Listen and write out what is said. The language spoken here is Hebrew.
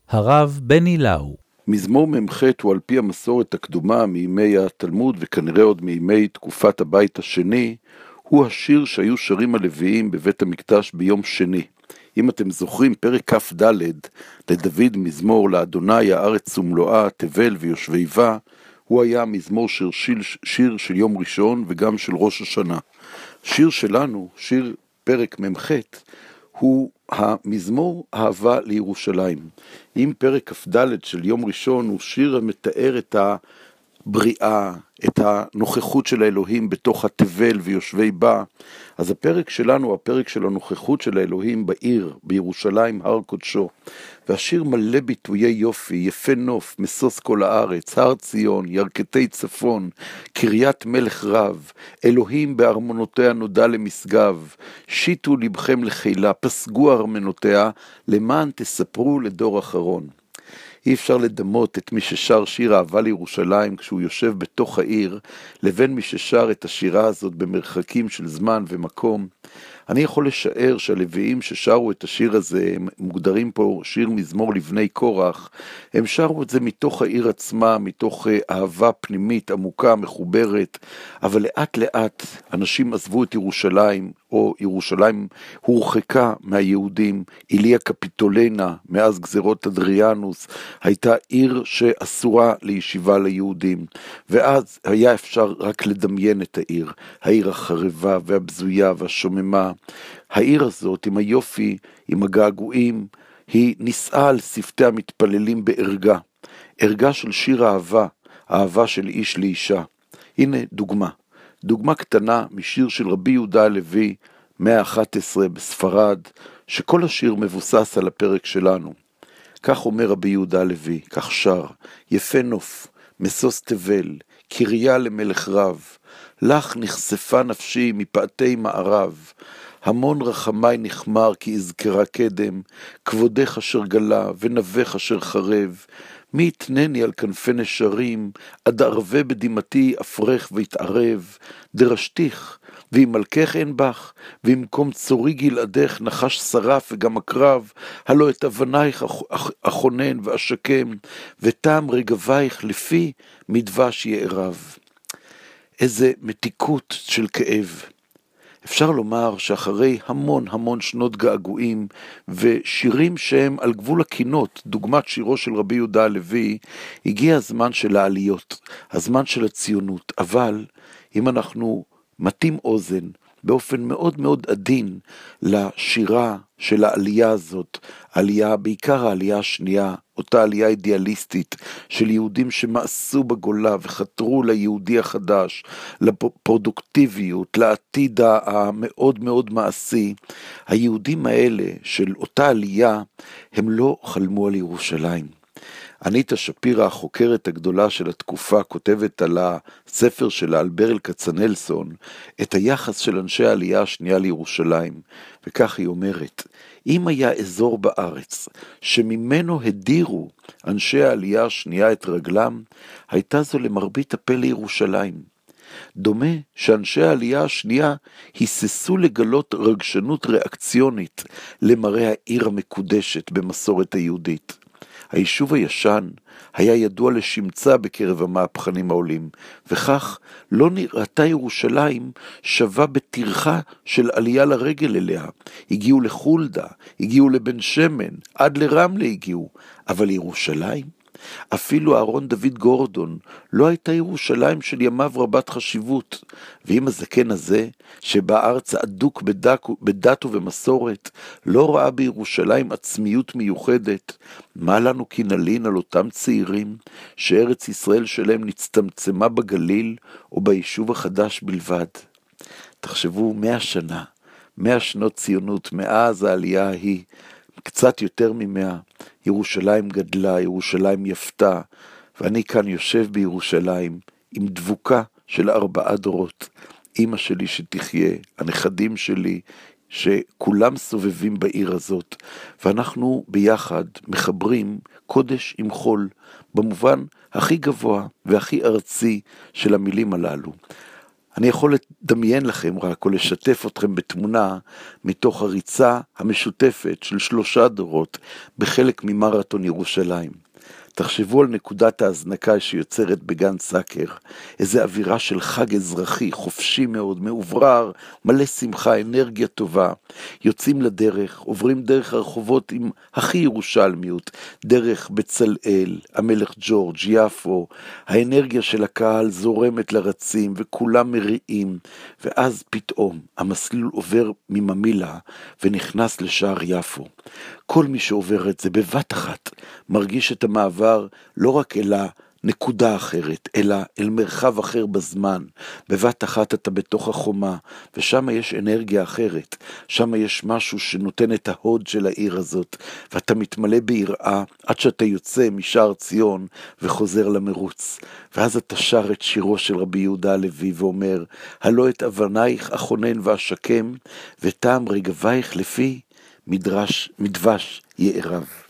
הרב בני לאו. מזמור מ"ח הוא על פי המסורת הקדומה מימי התלמוד וכנראה עוד מימי תקופת הבית השני, הוא השיר שהיו שרים הלוויים בבית המקדש ביום שני. אם אתם זוכרים, פרק כ"ד לדוד מזמור לאדוני הארץ ומלואה, תבל ויושבי בה, הוא היה מזמור שיר של יום ראשון וגם של ראש השנה. שיר שלנו, שיר פרק מ"ח, הוא המזמור אהבה לירושלים. אם פרק כ"ד של יום ראשון הוא שיר המתאר את הבריאה, את הנוכחות של האלוהים בתוך התבל ויושבי בה, אז הפרק שלנו, הפרק של הנוכחות של האלוהים בעיר, בירושלים, הר קודשו. והשיר מלא ביטויי יופי, יפה נוף, מסוס כל הארץ, הר ציון, ירכתי צפון, קריית מלך רב, אלוהים בארמונותיה נודע למשגב, שיטו לבכם לחילה, פסגו ארמנותיה, למען תספרו לדור אחרון. אי אפשר לדמות את מי ששר שיר אהבה לירושלים כשהוא יושב בתוך העיר, לבין מי ששר את השירה הזאת במרחקים של זמן ומקום. אני יכול לשער שהלוויים ששרו את השיר הזה, הם מוגדרים פה שיר מזמור לבני קורח, הם שרו את זה מתוך העיר עצמה, מתוך אהבה פנימית עמוקה, מחוברת, אבל לאט לאט אנשים עזבו את ירושלים, או ירושלים הורחקה מהיהודים, איליה קפיטולנה, מאז גזרות אדריאנוס, הייתה עיר שאסורה לישיבה ליהודים, ואז היה אפשר רק לדמיין את העיר, העיר החרבה והבזויה והשוממה. העיר הזאת עם היופי, עם הגעגועים, היא נישאה על שפתי המתפללים בערגה, ערגה של שיר אהבה, אהבה של איש לאישה. הנה דוגמה קטנה משיר של רבי יהודה הלוי, 111 בספרד, שכל השיר מבוסס על הפרק שלנו. כך אומר רבי יהודה הלוי, כך שר, יפה נוף, מסוס תבל, קריה למלך רב, לך נחשפה נפשי מפאתי מערב, המון רחמי נחמר כי יזכרה קדם, כבודך אשר גלה ונבך אשר חרב, מי יתנני על כנפי נשרים, עד ערבי בדימתי אפרך ויתערב, דרשתיך, ואם מלכך אין בך, ואם קום צורי גלעדך נחש שרף וגם הקרב, הלא את אבנייך אכונן ואשקם, וטעם רגבייך לפי מדבש יערב. איזה מתיקות של כאב. אפשר לומר שאחרי המון שנות געגועים ושירים שהם על גבול הקינות, דוגמת שירו של רבי יהודה הלוי, הגיע הזמן של העליות, הזמן של הציונות. אבל אם אנחנו מתים אוזן באופן מאוד עדין לשירה של העלייה הזאת, עלייה, בעיקר העלייה השנייה, אותה עלייה אידיאליסטית של יהודים שמאסו בגולה וחתרו ליהודי החדש, לפרודוקטיביות, לעתיד המאוד מעשי, היהודים האלה של אותה עלייה, הם לא חלמו על ירושלים. אניטה שפירא, החוקרת הגדולה של התקופה, כותבת על הספר שלה, על ברל כצנלסון, את היחס של אנשי העלייה השנייה לירושלים, וכך היא אומרת, אם היה אזור בארץ שממנו הדירו אנשי העלייה השנייה את רגלם, הייתה זו למרבית הפה לירושלים. דומה שאנשי העלייה השנייה היססו לגלות רגשנות ריאקציונית למראה העיר המקודשת במסורת היהודית. היישוב הישן היה ידוע לשמצה בקרב המהפכנים העולים, וכך לא נראתה ירושלים שווה בטרחה של עלייה לרגל אליה. הגיעו לחולדה, הגיעו לבן שמן, עד לרמלה הגיעו, אבל ירושלים? אפילו אהרון דוד גורדון לא הייתה ירושלים של ימיו רבת חשיבות, ואם הזקן הזה שבא ארצה עדוק בדת ובמסורת לא ראה בירושלים עצמיות מיוחדת, מה לנו כי נלין על אותם צעירים שארץ ישראל שלהם נצטמצמה בגליל או ביישוב החדש בלבד? תחשבו 100 שנות ציונות מאז העלייה ההיא, קצת יותר מ100, ירושלים גדלה, ירושלים יפתה, ואני כאן יושב בירושלים עם דבוקה של 4 דורות, אמא שלי שתחיה, הנכדים שלי, שכולם סובבים בעיר הזאת, ואנחנו ביחד מחברים קודש עם חול, במובן הכי גבוה והכי ארצי של המילים הללו. אני יכול לדמיין לכם רק, או לשתף אתכם בתמונה, מתוך הריצה המשותפת של 3 דורות, בחלק ממרתון ירושלים. תחשבו על נקודת ההזנקה שיוצרת בגן סאקר, איזו אווירה של חג אזרחי, חופשי מאוד, מעוברר, מלא שמחה, אנרגיה טובה. יוצאים לדרך, עוברים דרך הרחובות עם הכי ירושלמיות, דרך בצלאל, המלך ג'ורג', יפו, האנרגיה של הקהל זורמת לרצים וכולם מריעים, ואז פתאום המסלול עובר מממילה ונכנס לשער יפו. כל מי שעובר את זה בבת אחת מרגיש את המעבר לא רק אל הנקודה אחרת, אלא אל מרחב אחר בזמן. בבת אחת אתה בתוך החומה, ושם יש אנרגיה אחרת. שם יש משהו שנותן את ההוד של העיר הזאת, ואתה מתמלא ביראה עד שאתה יוצא משער ציון וחוזר למרוץ. ואז אתה שר את שירו של רבי יהודה הלוי ואומר, הלא את אבנייך אחונן ואשקם, וטעם רגבייך לפי מדבש יערב.